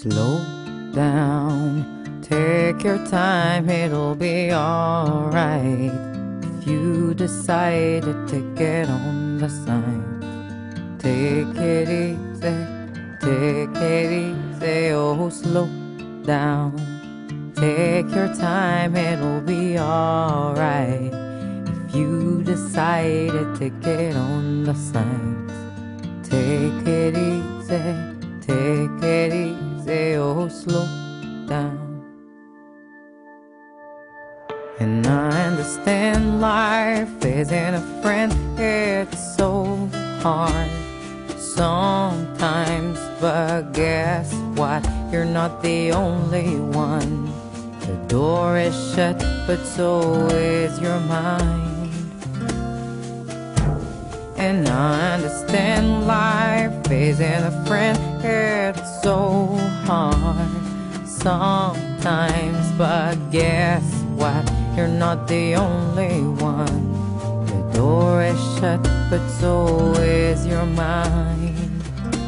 Slow down, take your time, it'll be alright. If you decided to get on the sign, take it easy, oh slow down. Take your time, it'll be alright. If you decided to get on the signs, take it easy, oh slow down. And I understand life isn't a friend, it's so hard sometimes, but guess what? You're not the only one. The door is shut, but so is your mind. And I understand life isn't a friend, it's so hard sometimes, but guess what? You're not the only one. The door is shut, but so is your mind.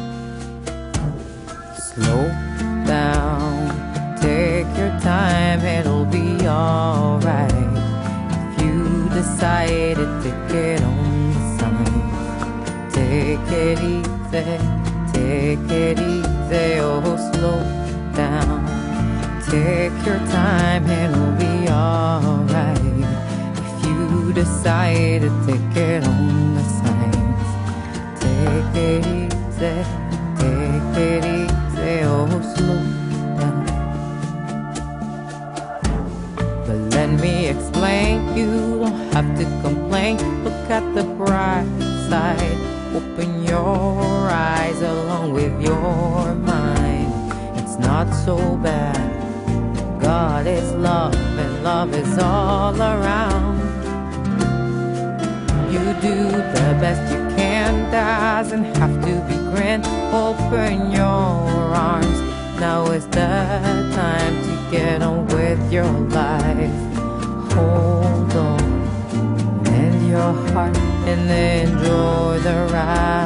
Slow down, take your time, it'll be alright. If you decided to get on the sign, take it easy, oh slow down. Take your time, it'll be alright. If you decided to get on the signs, take it easy, oh slow down. But let me explain, you don't have to complain. Look at the bright side, open your eyes along with your mind. It's not so bad. God is love and love is all around. You do the best you can, doesn't have to be grand. Open your arms, now is the time to get on with your life. Hold on, lend your heart and enjoy the ride.